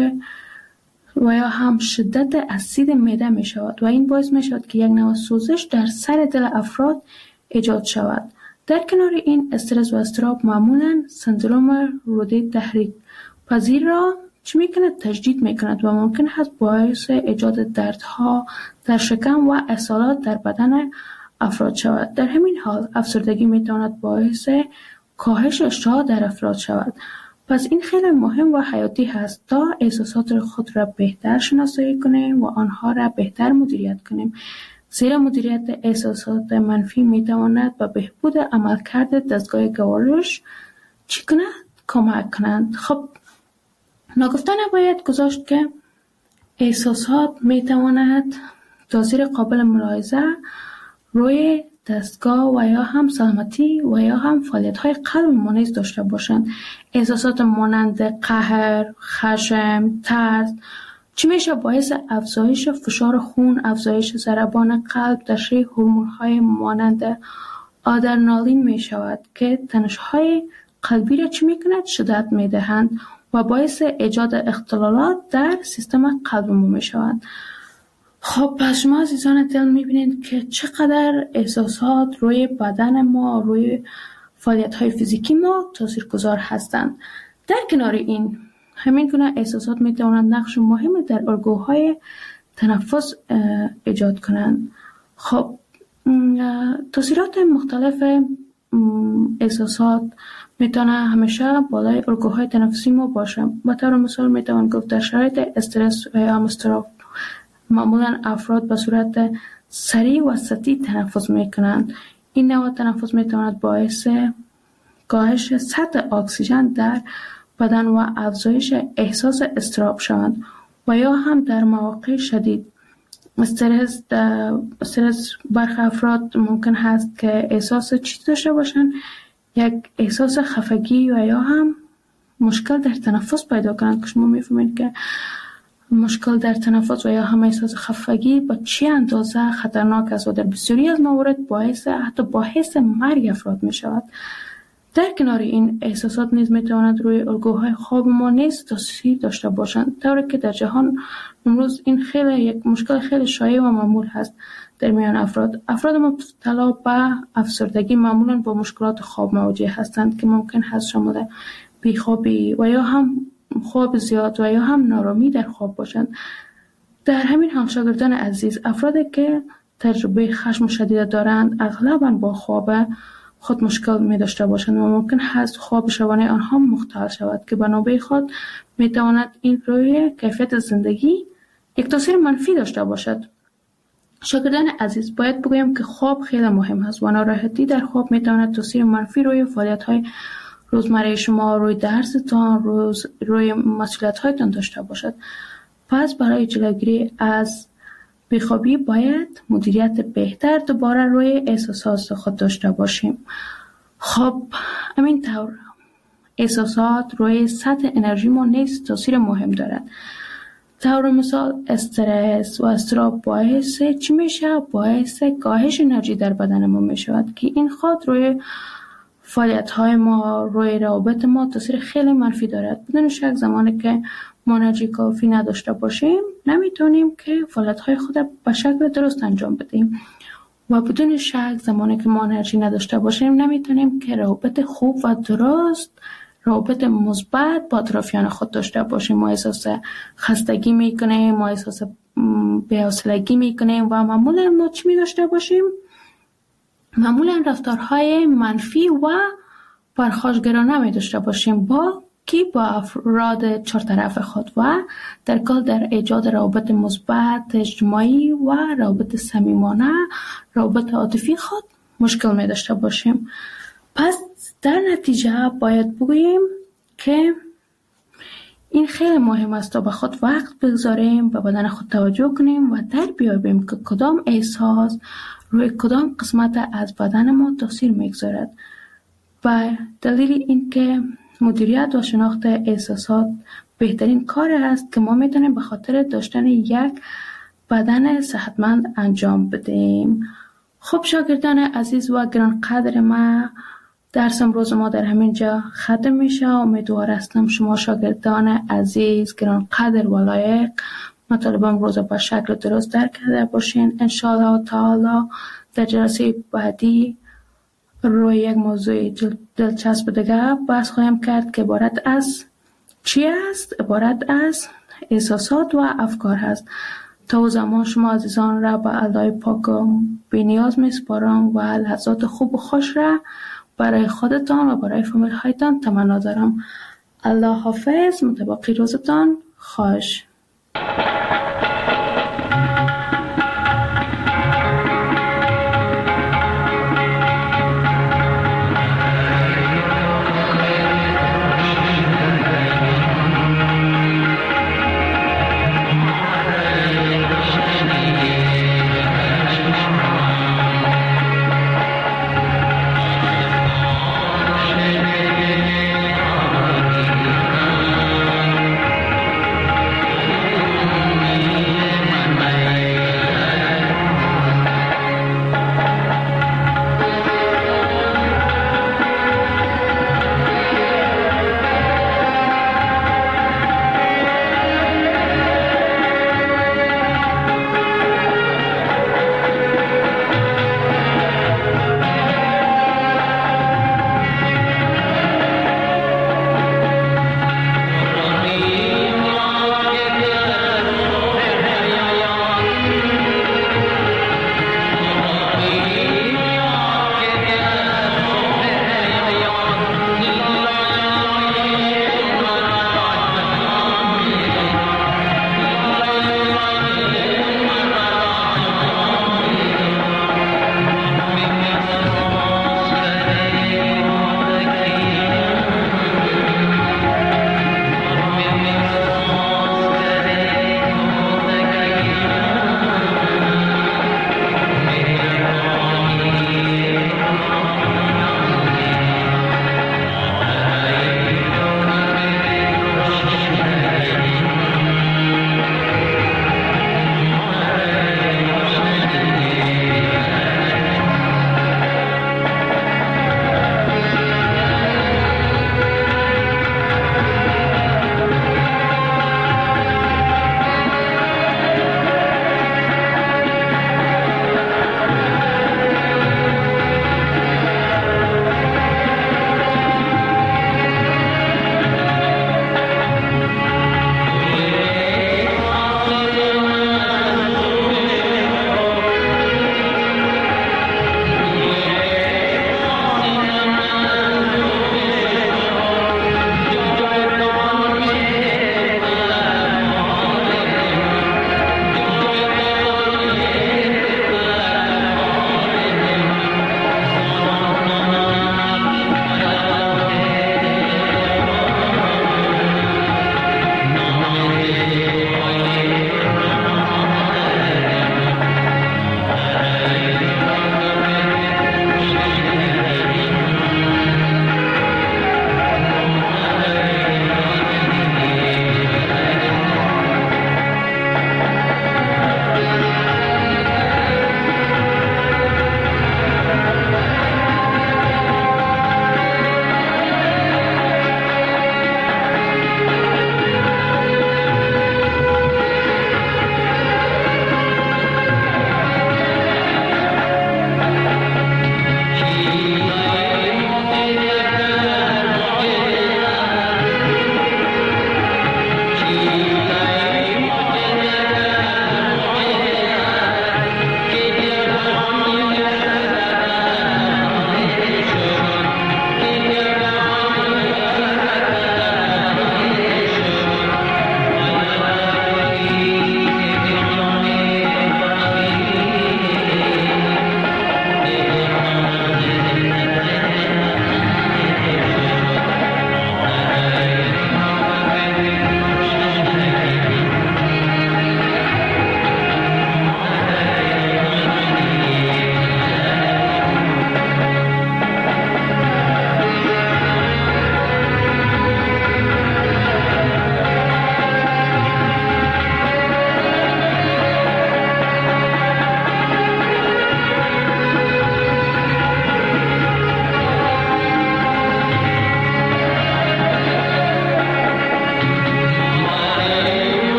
و یا هم شدت اسید معده می شود و این باعث می شود که یک نوع سوزش در سر دل افراد ایجاد شود. در کنار این استرس و اضطراب معمولا سندروم روده تحریک پذیر را چی میکند؟ تجدید میکند و ممکن است باعث ایجاد دردها در شکم و اسهالات در بدن افراد شود. در همین حال افسردگی میتواند باعث کاهش اشتها در افراد شود. پس این خیلی مهم و حیاتی هست تا احساسات خود را بهتر شناسایی کنیم و آنها را بهتر مدیریت کنیم. زیرا مدیریت احساسات منفی میتواند به بهبود عملکرد دستگاه گوارش چی کند؟ کمک کنند. خب ناگفته نباید گذاشت که احساسات میتواند تاثیر قابل ملاحظه روی دستگاه و یا هم سلامتی و یا هم فعالیت‌های قلب ما نیز داشته باشند. احساسات مانند قهر، خشم، ترس چی میشه؟ باعث افزایش فشار خون، افزایش ضربان قلب، تشریح هورمون‌های مانند آدرنالین می شود که تنش‌های قلبی را چی میکند؟ شدت میدهند و باعث ایجاد اختلالات در سیستم قلب ما می شود. خب پس شما عزیزان دل میبینید که چقدر احساسات روی بدن ما، روی فعالیت‌های فیزیکی ما تاثیرگذار هستند. در کنار این همین گونه احساسات میتوانند نقش مهمی در الگوهای تنفس ایجاد کنند. خب تاثیرات مختلف احساسات میتونه همیشه بالای الگوهای تنفسی ما باشه. به طور مثال میتوان گفت در شرایط استرس و یا اضطراب معمولا افراد به صورت سریع و سطحی تنفس میکنند. این نوع تنفس میتواند باعث کاهش سطح اکسیژن در بدن و افزایش احساس اضطراب شوند و یا هم در مواقع شدید استرس استرس برخی افراد ممکن هست که احساس چیزی داشته باشند، یک احساس خفگی و یا هم مشکل در تنفس پیدا کنند که شما میفهمید که مشکل در تنفس و یا هم احساس خفگی با چه اندازه خطرناک است و در بسیاری از موارد باعث حتی باعث مرگ افراد می شود. در کنار این احساسات نیز می توانند روی الگوهای خواب ما نیز تاثیر داشته باشند، طوری که در جهان امروز این خیلی یک مشکل خیلی شایع و معمول هست در میان افراد. افراد مبتلا به افسردگی معمولا با مشکلات خواب مواجه هستند که ممکن هست شامل بیخوابی و یا هم خواب زیاد و یا هم نارامی در خواب باشند. در همین حال شاگردان عزیز، افرادی که تجربه خشم شدید دارند اغلباً با خواب خود مشکل می داشته باشند و ممکن هست خواب شبانه آنها مختل شود که به نوبه خود می تواند این روی کیفیت زندگی یک تاثیر منفی داشته باشد. شاگردان عزیز، باید بگویم که خواب خیلی مهم است و ناراحتی در خواب می تواند تاثیر منفی روی فعالیت‌های روزمره شما، روی درستان، روز روی مسئولیت‌هایتان داشته باشد. پس برای جلوگیری از بیخوابی باید مدیریت بهتر دوباره روی احساسات خود داشته باشیم. خب همین طور احساسات روی سطح انرژی ما نیز تاثیر مهم دارد. طور مثال استرس و اضطراب باعث چی میشه؟ باعث کاهش انرژی در بدن ما میشود که این خود روی فعالیت های ما، روی روابط ما تاثیر خیلی منفی دارد. بدون شک زمانی که ما انرژی کافی نداشته باشیم نمیتونیم که فعالیت های خود به شکل درست انجام بدیم و بدون شک زمانی که ما انرژی نداشته باشیم نمیتونیم که روابط خوب و درست، روابط مثبت با اطرافیان خود داشته باشیم. ما احساس خستگی میکنیم، ما احساس بی‌حوصلگی میکنیم و معمولا ما چی می داشته باشیم؟ معمولا رفتارهای منفی و پرخاشگرانه می داشته باشیم با کی؟ با افراد چهارطرف خود و در کل در ایجاد روابط مثبت اجتماعی و روابط صمیمانه، روابط عاطفی خود مشکل می داشته باشیم. پس در نتیجه باید بگوییم که این خیلی مهم است تا به خود وقت بگذاریم، به بدن خود توجه کنیم و در بیابیم که کدام احساس روی کدام قسمت از بدن ما تاثیر میگذارد. و دلیل این که مدیریت و شناخت احساسات بهترین کار است که ما میتونیم به خاطر داشتن یک بدن صحتمند انجام بدیم. خب شاگردان عزیز و گرانقدر ما، درس امروز ما در همین جا ختم میشه. امیدوار هستم شما شاگردان عزیز گرانقدر و لایق مطالب امروز به شکل درست درک کرده باشین. انشاءالله تعالی در جلسه بعدی روی یک موضوع دلچسب دیگه بحث خواهیم کرد که عبارت از چی است؟ عبارت از احساسات و افکار هست. تا او زمان شما عزیزان را به الله پاک بی نیاز می سپارم و لحظات خوب و خوش را برای خودتان و برای فامیل هایتان تمنا دارم. الله حافظ. متباقی روزتان خوش.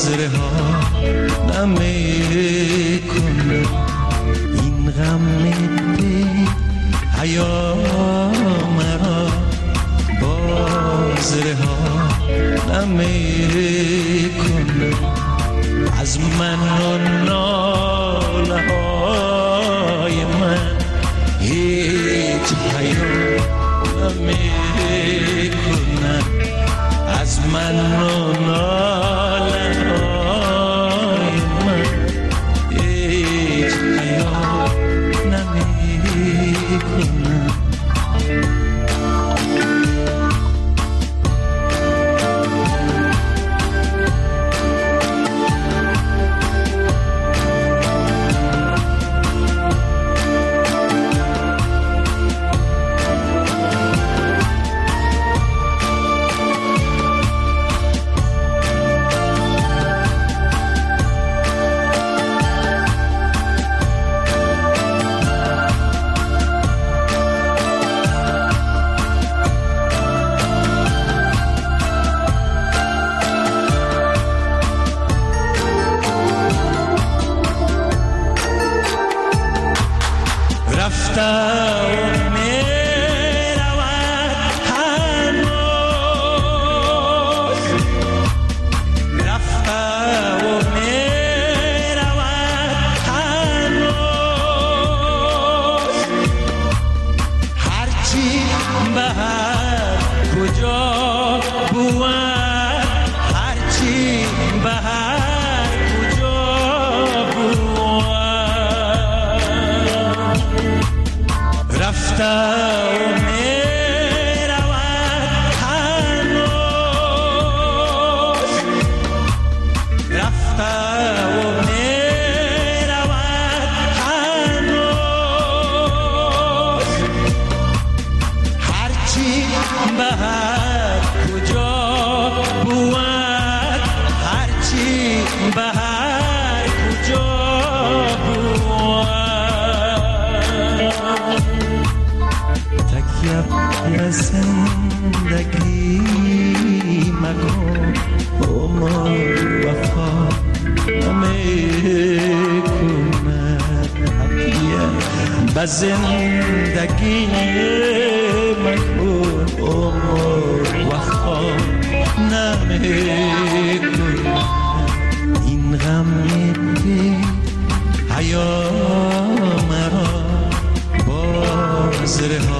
رها نمیکنه این غم دل حیا مرا باز رها نمیکنه از من و ناله های من هیچ حیا نمیکنه از من و ناله های من هیچ حیا نمیکنه زندگی مکن عمر وفا نمیکنه این غم دل حیا مرا باز رها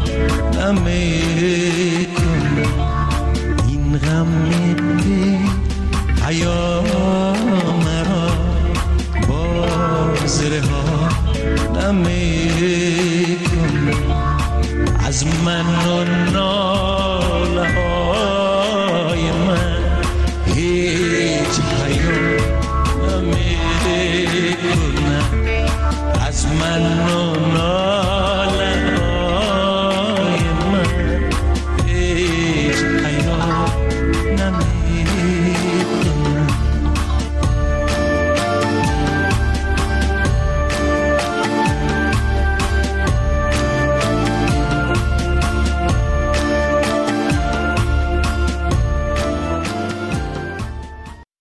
نمیکنه این غم دل حیا مرا باز رها نمیکنه از من و ناله های من هیچ حیا نمیکنه از من و